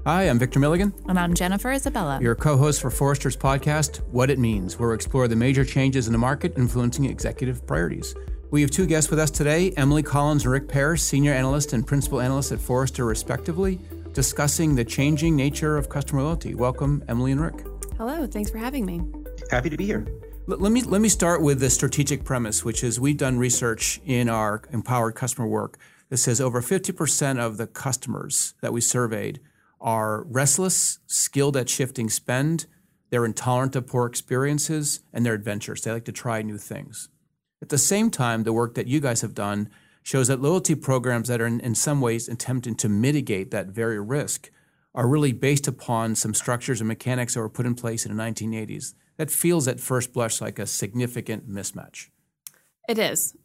Hi, I'm Victor Milligan. And I'm Jennifer Isabella. Your co-host for Forrester's podcast, What It Means, where we explore the major changes in the market influencing executive priorities. We have two guests with us today, Emily Collins and Rick Parrish, Senior Analyst and Principal Analyst at Forrester, respectively, discussing the changing nature of customer loyalty. Welcome, Emily and Rick. Hello, thanks for having me. Happy to be here. Let me start with the strategic premise, which is we've done research in our empowered customer work that says over 50% of the customers that we surveyed are restless, skilled at shifting spend, they're intolerant of poor experiences, and they're adventurous. They like to try new things. At the same time, the work that you guys have done shows that loyalty programs that are in some ways attempting to mitigate that very risk are really based upon some structures and mechanics that were put in place in the 1980s. That feels at first blush like a significant mismatch. It is.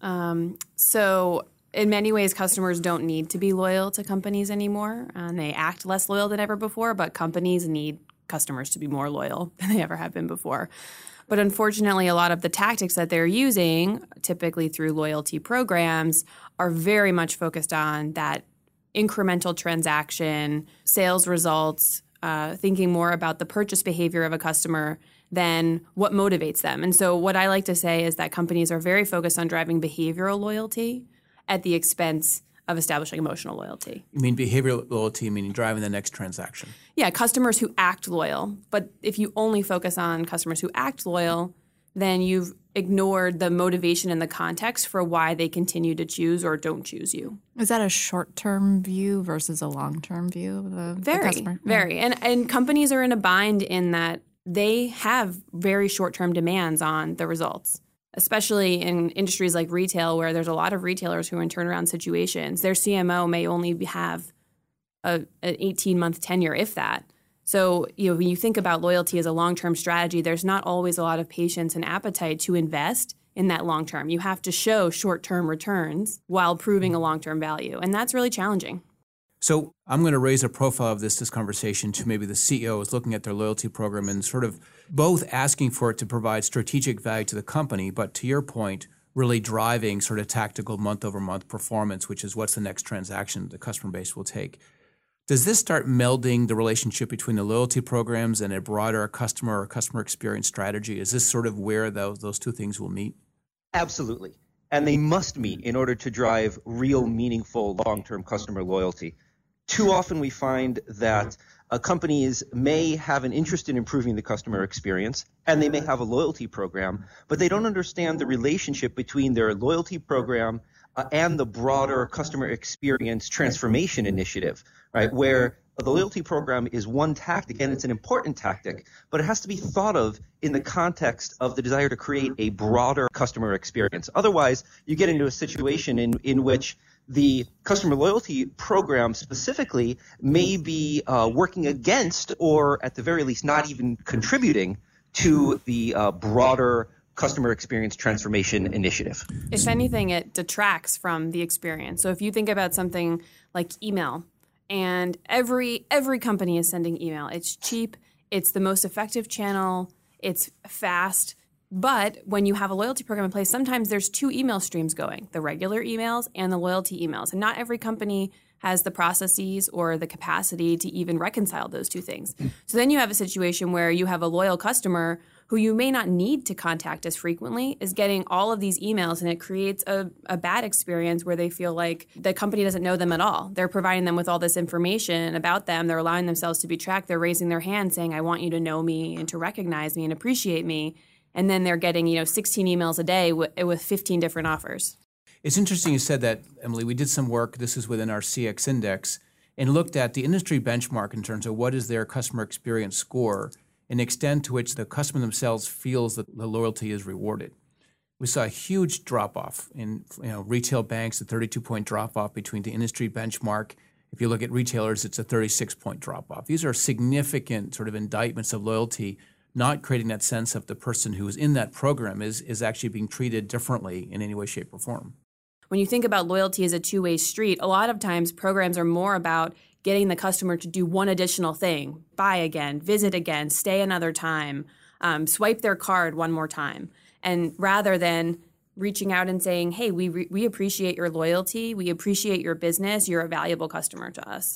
So in many ways, customers don't need to be loyal to companies anymore, and they act less loyal than ever before, but companies need customers to be more loyal than they ever have been before. But unfortunately, a lot of the tactics that they're using, typically through loyalty programs, are very much focused on that incremental transaction, sales results, thinking more about the purchase behavior of a customer than what motivates them. And so what I like to say is that companies are very focused on driving behavioral loyalty at the expense of establishing emotional loyalty. You mean behavioral loyalty, meaning driving the next transaction? Yeah, customers who act loyal. But if you only focus on customers who act loyal, then you've ignored the motivation and the context for why they continue to choose or don't choose you. Is that a short-term view versus a long-term view of the customer? Very. And companies are in a bind in that they have very short-term demands on the results, especially in industries like retail where there's a lot of retailers who are in turnaround situations. Their CMO may only have an 18-month tenure, if that. So, when you think about loyalty as a long-term strategy, there's not always a lot of patience and appetite to invest in that long term. You have to show short-term returns while proving a long-term value, and that's really challenging. So I'm going to raise a profile of this conversation to maybe the CEOs looking at their loyalty program and sort of both asking for it to provide strategic value to the company, but to your point, really driving sort of tactical month-over-month performance, which is what's the next transaction the customer base will take. Does this start melding the relationship between the loyalty programs and a broader customer or customer experience strategy? Is this sort of where those two things will meet? Absolutely. And they must meet in order to drive real, meaningful, long-term customer loyalty. Too often we find that companies may have an interest in improving the customer experience, and they may have a loyalty program, but they don't understand the relationship between their loyalty program and the broader customer experience transformation initiative, right? Where the loyalty program is one tactic, and it's an important tactic, but it has to be thought of in the context of the desire to create a broader customer experience. Otherwise, you get into a situation in which the customer loyalty program specifically may be working against, or at the very least not even contributing to the broader customer experience transformation initiative. If anything, it detracts from the experience. So if you think about something like email, and every company is sending email. It's cheap, it's the most effective channel, it's fast. But when you have a loyalty program in place, sometimes there's two email streams going, the regular emails and the loyalty emails. And not every company has the processes or the capacity to even reconcile those two things. So then you have a situation where you have a loyal customer who you may not need to contact as frequently is getting all of these emails, and it creates a bad experience where they feel like the company doesn't know them at all. They're providing them with all this information about them. They're allowing themselves to be tracked. They're raising their hand saying, I want you to know me and to recognize me and appreciate me. And then they're getting 16 emails a day with 15 different offers. It's interesting you said that, Emily. We did some work, this is within our CX index, and looked at the industry benchmark in terms of what is their customer experience score and the extent to which the customer themselves feels that the loyalty is rewarded. We saw a huge drop-off in retail banks, a 32-point drop-off between the industry benchmark. If you look at retailers, it's a 36-point drop-off. These are significant sort of indictments of loyalty, not creating that sense of the person who is in that program is actually being treated differently in any way, shape, or form. When you think about loyalty as a two-way street, a lot of times programs are more about getting the customer to do one additional thing, buy again, visit again, stay another time, swipe their card one more time. And rather than reaching out and saying, hey, we appreciate your loyalty, we appreciate your business, you're a valuable customer to us.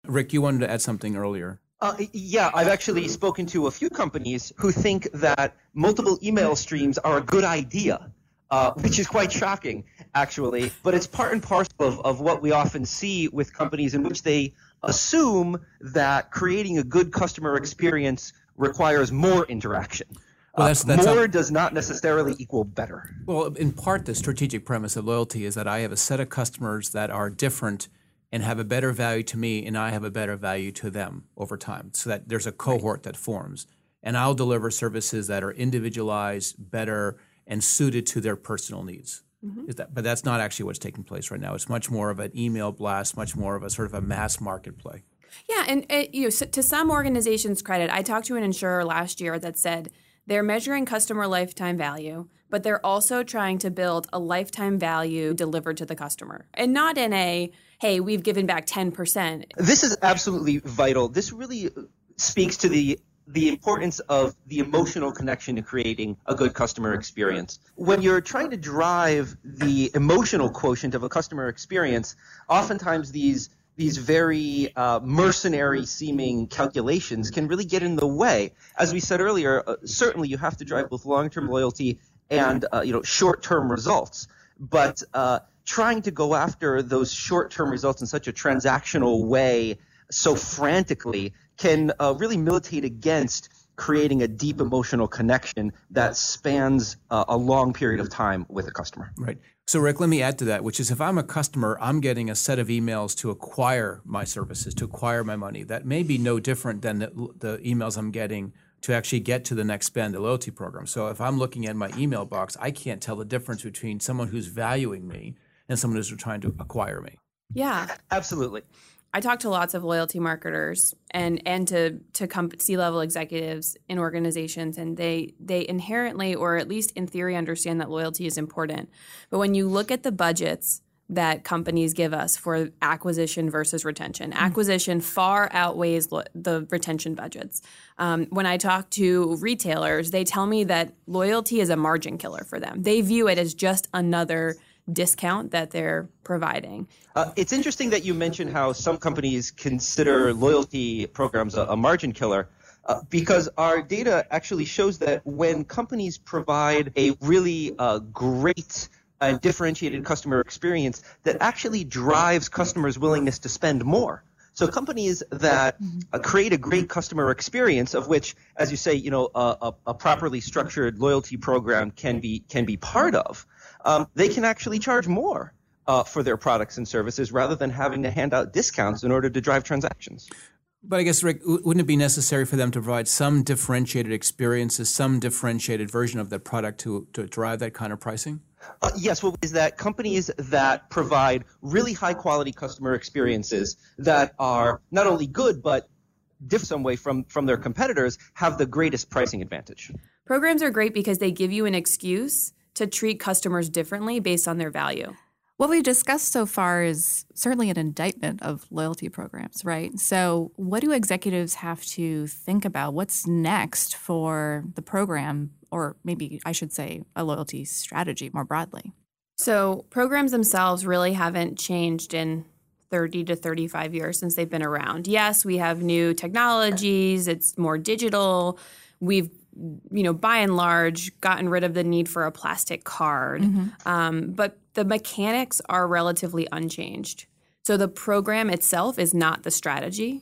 Rick, you wanted to add something earlier. Yeah, I've actually spoken to a few companies who think that multiple email streams are a good idea, which is quite shocking, actually. But it's part and parcel of what we often see with companies in which they assume that creating a good customer experience requires more interaction. Well, more does not necessarily equal better. Well, in part, the strategic premise of loyalty is that I have a set of customers that are different and have a better value to me, and I have a better value to them over time, so that there's a cohort that forms. And I'll deliver services that are individualized, better, and suited to their personal needs. But that's not actually what's taking place right now. It's much more of an email blast, much more of a sort of a mass market play. Yeah, and to some organizations' credit, I talked to an insurer last year that said they're measuring customer lifetime value, but they're also trying to build a lifetime value delivered to the customer. And not in a, hey, we've given back 10%. This is absolutely vital. This really speaks to the importance of the emotional connection to creating a good customer experience. When you're trying to drive the emotional quotient of a customer experience, oftentimes these very mercenary-seeming calculations can really get in the way. As we said earlier, certainly you have to drive both long-term loyalty and short-term results. But trying to go after those short-term results in such a transactional way so frantically can really militate against creating a deep emotional connection that spans a long period of time with a customer. Right. So, Rick, let me add to that, which is if I'm a customer, I'm getting a set of emails to acquire my services, to acquire my money. That may be no different than the emails I'm getting to actually get to the next spend, the loyalty program. So if I'm looking at my email box, I can't tell the difference between someone who's valuing me and someone who's trying to acquire me. Yeah. Absolutely. I talk to lots of loyalty marketers and to C-level executives in organizations, and they inherently, or at least in theory, understand that loyalty is important. But when you look at the budgets that companies give us for acquisition versus retention, acquisition far outweighs the retention budgets. When I talk to retailers, they tell me that loyalty is a margin killer for them. They view it as just another discount that they're providing. It's interesting that you mentioned how some companies consider loyalty programs a margin killer, because our data actually shows that when companies provide a really great and differentiated customer experience, that actually drives customers' willingness to spend more. So companies that create a great customer experience, of which, as you say, a properly structured loyalty program can be part of, they can actually charge more for their products and services rather than having to hand out discounts in order to drive transactions. But I guess, Rick, wouldn't it be necessary for them to provide some differentiated experiences, some differentiated version of that product to drive that kind of pricing? Yes, what is that companies that provide really high-quality customer experiences that are not only good but differ some way from their competitors have the greatest pricing advantage. Programs are great because they give you an excuse to treat customers differently based on their value. What we've discussed so far is certainly an indictment of loyalty programs, right? So what do executives have to think about? What's next for the program, or maybe I should say a loyalty strategy more broadly? So programs themselves really haven't changed in 30 to 35 years since they've been around. Yes, we have new technologies. It's more digital. We've by and large, gotten rid of the need for a plastic card. But the mechanics are relatively unchanged. So the program itself is not the strategy.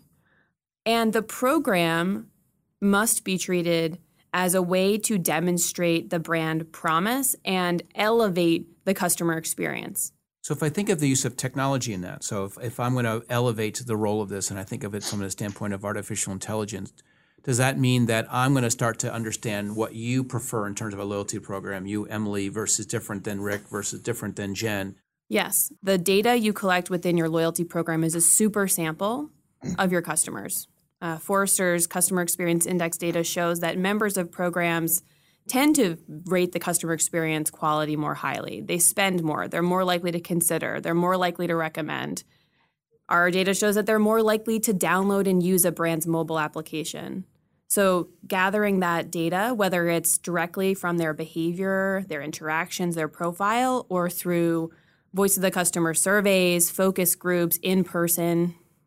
And the program must be treated as a way to demonstrate the brand promise and elevate the customer experience. So if I think of the use of technology in that, so if I'm going to elevate the role of this, and I think of it from the standpoint of artificial intelligence, does that mean that I'm going to start to understand what you prefer in terms of a loyalty program, you, Emily, versus different than Rick versus different than Jen? Yes. The data you collect within your loyalty program is a super sample of your customers. Forrester's Customer Experience Index data shows that members of programs tend to rate the customer experience quality more highly. They spend more. They're more likely to consider. They're more likely to recommend. Our data shows that they're more likely to download and use a brand's mobile application. So gathering that data, whether it's directly from their behavior, their interactions, their profile, or through voice of the customer surveys, focus groups, in-person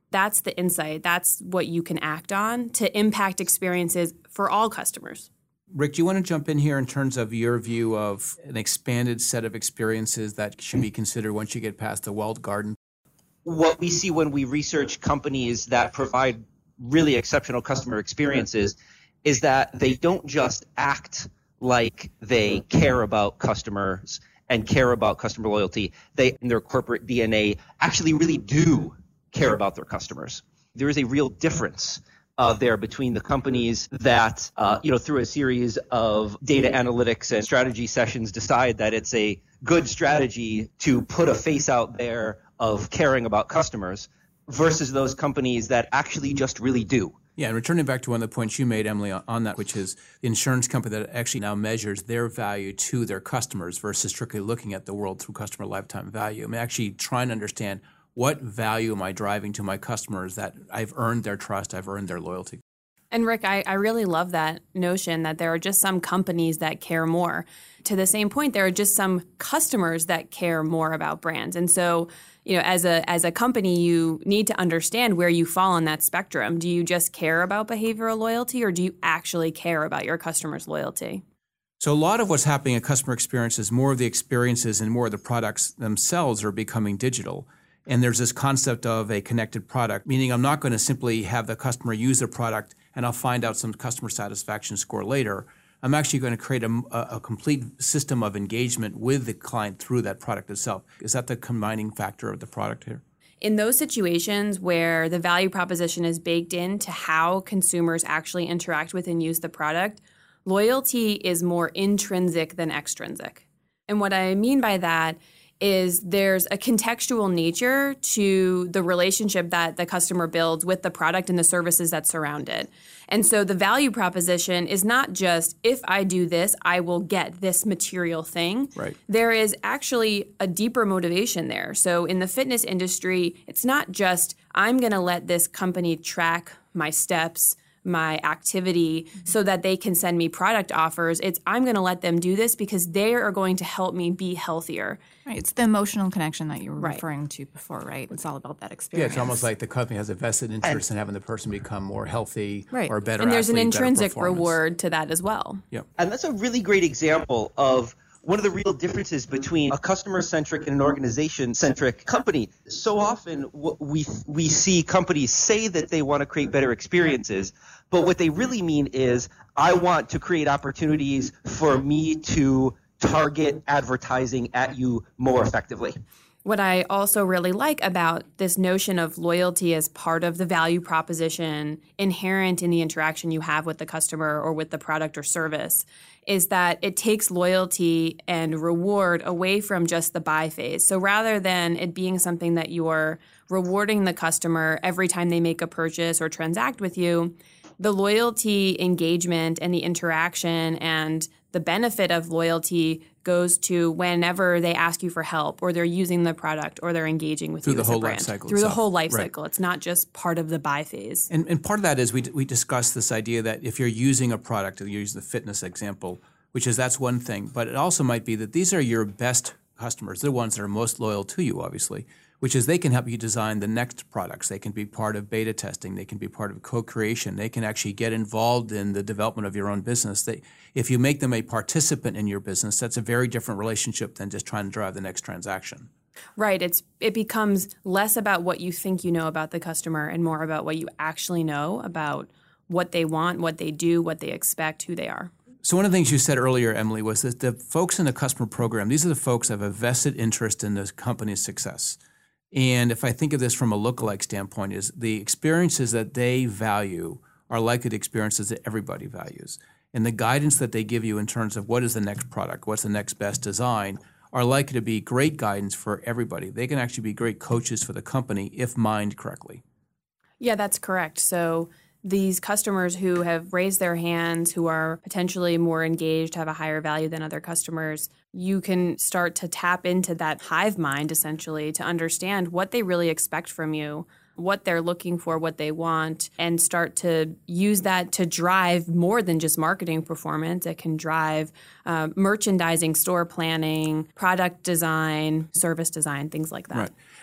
That's the insight. That's what you can act on to impact experiences for all customers. Rick, do you want to jump in here in terms of your view of an expanded set of experiences that should be considered once you get past the walled garden? What we see when we research companies that provide really exceptional customer experiences is that they don't just act like they care about customers and care about customer loyalty. They, in their corporate DNA, actually really do care about their customers. There is a real difference there between the companies that, through a series of data analytics and strategy sessions decide that it's a good strategy to put a face out there of caring about customers versus those companies that actually just really do. Yeah, and returning back to one of the points you made, Emily, on that, which is the insurance company that actually now measures their value to their customers versus strictly looking at the world through customer lifetime value. I mean, actually trying to understand what value am I driving to my customers that I've earned their trust, I've earned their loyalty. And Rick, I really love that notion that there are just some companies that care more. To the same point, there are just some customers that care more about brands. And so, as a company, you need to understand where you fall on that spectrum. Do you just care about behavioral loyalty, or do you actually care about your customers' loyalty? So a lot of what's happening in customer experience is more of the experiences and more of the products themselves are becoming digital. And there's this concept of a connected product, meaning I'm not going to simply have the customer use the product and I'll find out some customer satisfaction score later. I'm actually going to create a complete system of engagement with the client through that product itself. Is that the combining factor of the product here? In those situations where the value proposition is baked into how consumers actually interact with and use the product, loyalty is more intrinsic than extrinsic. And what I mean by that is there's a contextual nature to the relationship that the customer builds with the product and the services that surround it. And so the value proposition is not just, if I do this, I will get this material thing. Right. There is actually a deeper motivation there. So in the fitness industry, it's not just, I'm going to let this company track my steps, my activity, so that they can send me product offers. It's, I'm going to let them do this because they are going to help me be healthier. Right. It's the emotional connection that you were referring to before, right? It's all about that Yeah, experience. it's almost like the company has a vested interest in having the person become more healthy or better. And there's an athlete, intrinsic better performance. reward to that as well. Yep. And that's a really great example of one of the real differences between a customer-centric and an organization-centric company. So often we see companies say that they want to create better experiences, but what they really mean is, I want to create opportunities for me to target advertising at you more effectively. What I also really like about this notion of loyalty as part of the value proposition inherent in the interaction you have with the customer or with the product or service is that it takes loyalty and reward away from just the buy phase. So rather than it being something that you're rewarding the customer every time they make a purchase or transact with you, the loyalty engagement and the interaction and the benefit of loyalty goes to whenever they ask you for help or they're using the product or they're engaging with you as a brand. Through the whole life cycle. It's not just part of the buy phase. And part of that is we discussed this idea that if you're using a product, you use the fitness example, which is that's one thing, but it also might be that these are your best customers. They're the ones that are most loyal to you, obviously, which is they can help you design the next products. They can be part of beta testing. They can be part of co-creation. They can actually get involved in the development of your own business. If you make them a participant in your business, that's a very different relationship than just trying to drive the next transaction. Right. It becomes less about what you think you know about the customer and more about what you actually know about what they want, what they do, what they expect, who they are. So one of the things you said earlier, Emily, was that the folks in the customer program, these are the folks that have a vested interest in the company's success. And if I think of this from a lookalike standpoint, is the experiences that they value are likely the experiences that everybody values. And the guidance that they give you in terms of what is the next product, what's the next best design, are likely to be great guidance for everybody. They can actually be great coaches for the company if mined correctly. Yeah, that's correct. So these customers who have raised their hands, who are potentially more engaged, have a higher value than other customers, you can start to tap into that hive mind, essentially, to understand what they really expect from you, what they're looking for, what they want, and start to use that to drive more than just marketing performance. It can drive merchandising, store planning, product design, service design, things like that. Right.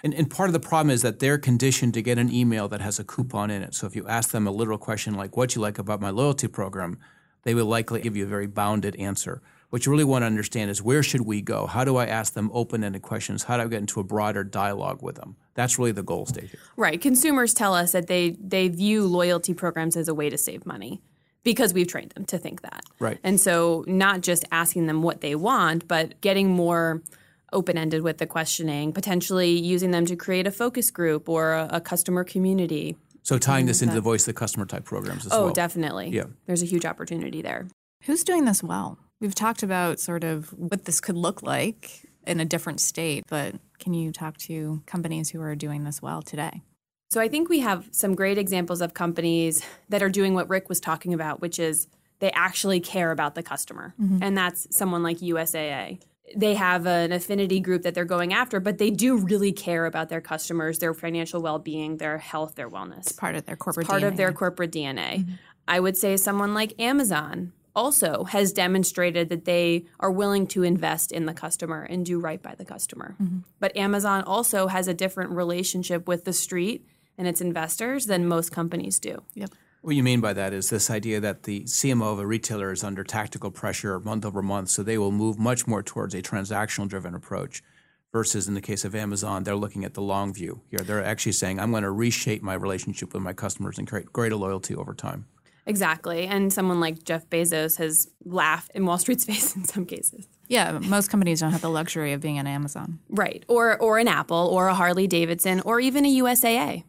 And part of the problem is that they're conditioned to get an email that has a coupon in it. So if you ask them a literal question like, what do you like about my loyalty program, they will likely give you a very bounded answer. What you really want to understand is, where should we go? How do I ask them open-ended questions? How do I get into a broader dialogue with them? That's really the goal state here. Right. Consumers tell us that they view loyalty programs as a way to save money because we've trained them to think that. Right. And so not just asking them what they want, but getting more open-ended with the questioning, potentially using them to create a focus group or a customer community. So tying this into the voice of the customer type programs as well. Oh, definitely. Yeah. There's a huge opportunity there. Who's doing this well? We've talked about sort of what this could look like in a different state, but can you talk to companies who are doing this well today? So I think we have some great examples of companies that are doing what Rick was talking about, which is they actually care about the customer. Mm-hmm. And that's someone like USAA. They have an affinity group that they're going after, but they do really care about their customers, their financial well-being, their health, their wellness. It's part of their corporate DNA. Part of their corporate DNA. Mm-hmm. I would say someone like Amazon also has demonstrated that they are willing to invest in the customer and do right by the customer. Mm-hmm. But Amazon also has a different relationship with the street and its investors than most companies do. Yep. What you mean by that is this idea that the CMO of a retailer is under tactical pressure month over month, so they will move much more towards a transactional-driven approach versus in the case of Amazon, they're looking at the long view. Here, they're actually saying, I'm going to reshape my relationship with my customers and create greater loyalty over time. Exactly. And someone like Jeff Bezos has laughed in Wall Street's face in some cases. Yeah, most companies don't have the luxury of being an Amazon. Right. Or an Apple or a Harley Davidson or even a USAA.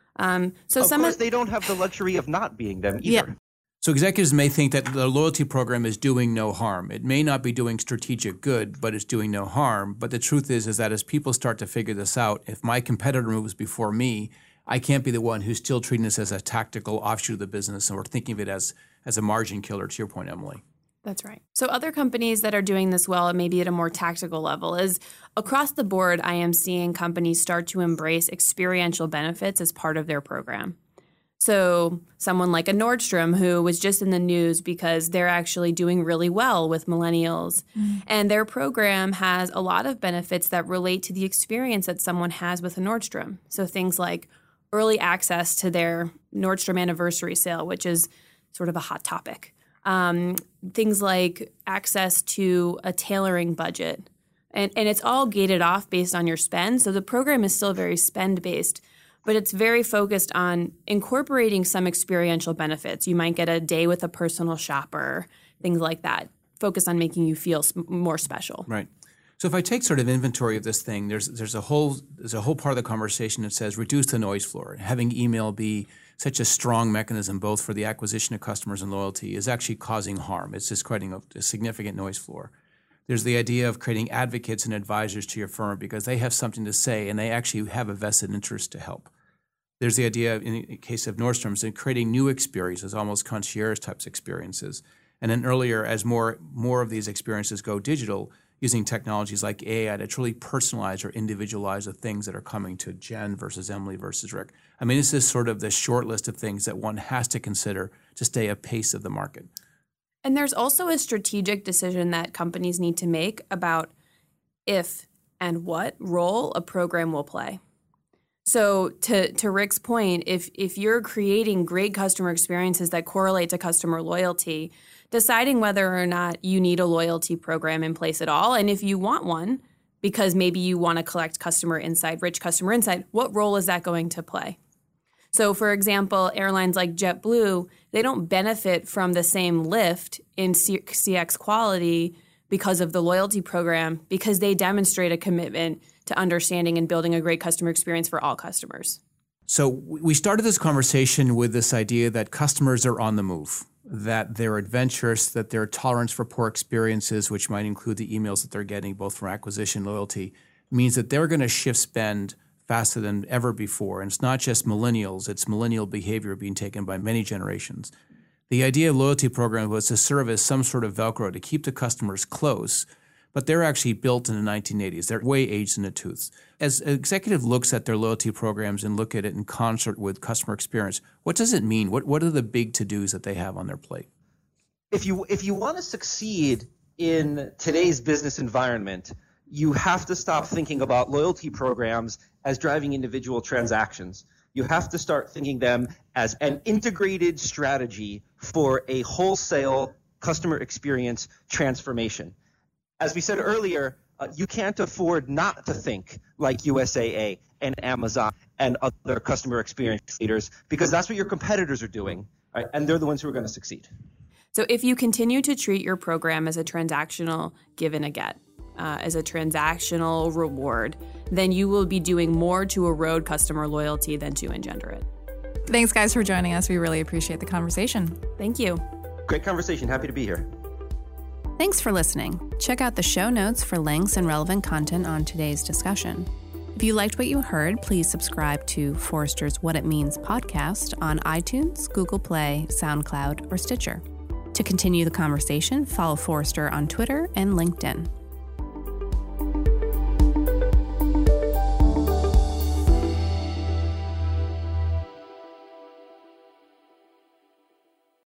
Of course, they don't have the luxury of not being them either. Yeah. So executives may think that the loyalty program is doing no harm. It may not be doing strategic good, but it's doing no harm. But the truth is that as people start to figure this out, if my competitor moves before me, I can't be the one who's still treating this as a tactical offshoot of the business, and we're thinking of it as a margin killer, to your point, Emily. That's right. So other companies that are doing this well, maybe at a more tactical level, is across the board, I am seeing companies start to embrace experiential benefits as part of their program. So someone like a Nordstrom, who was just in the news because they're actually doing really well with millennials. Mm-hmm. And their program has a lot of benefits that relate to the experience that someone has with a Nordstrom. So things like early access to their Nordstrom anniversary sale, which is sort of a hot topic. Things like access to a tailoring budget. And it's all gated off based on your spend. So the program is still very spend-based, but it's very focused on incorporating some experiential benefits. You might get a day with a personal shopper, things like that. Focus on making you feel more special. Right. So if I take sort of inventory of this thing, there's a whole part of the conversation that says reduce the noise floor. Having email be such a strong mechanism both for the acquisition of customers and loyalty is actually causing harm. It's just creating a significant noise floor. There's the idea of creating advocates and advisors to your firm because they have something to say and they actually have a vested interest to help. There's the idea, in the case of Nordstrom's, in creating new experiences, almost concierge types experiences. And then earlier, as more of these experiences go digital, using technologies like AI to truly personalize or individualize the things that are coming to Jen versus Emily versus Rick. I mean, this is sort of the short list of things that one has to consider to stay apace of the market. And there's also a strategic decision that companies need to make about if and what role a program will play. So to Rick's point, if you're creating great customer experiences that correlate to customer loyalty, deciding whether or not you need a loyalty program in place at all, and if you want one, because maybe you want to collect customer insight, rich customer insight, what role is that going to play? So, for example, airlines like JetBlue, they don't benefit from the same lift in CX quality because of the loyalty program, because they demonstrate a commitment to understanding and building a great customer experience for all customers. So we started this conversation with this idea that customers are on the move, that they're adventurous, that their tolerance for poor experiences, which might include the emails that they're getting both from acquisition and loyalty, means that they're going to shift spend faster than ever before. And it's not just millennials, it's millennial behavior being taken by many generations. The idea of loyalty program was to serve as some sort of Velcro to keep the customers close, but they're actually built in the 1980s. They're way aged in the tooth. As an executive looks at their loyalty programs and look at it in concert with customer experience, what does it mean? What are the big to-dos that they have on their plate? If you want to succeed in today's business environment, you have to stop thinking about loyalty programs as driving individual transactions. You have to start thinking them as an integrated strategy for a wholesale customer experience transformation. As we said earlier, you can't afford not to think like USAA and Amazon and other customer experience leaders, because that's what your competitors are doing, right? And they're the ones who are going to succeed. So if you continue to treat your program as a transactional give and a get, as a transactional reward, then you will be doing more to erode customer loyalty than to engender it. Thanks, guys, for joining us. We really appreciate the conversation. Thank you. Great conversation. Happy to be here. Thanks for listening. Check out the show notes for links and relevant content on today's discussion. If you liked what you heard, please subscribe to Forrester's What It Means podcast on iTunes, Google Play, SoundCloud, or Stitcher. To continue the conversation, follow Forrester on Twitter and LinkedIn.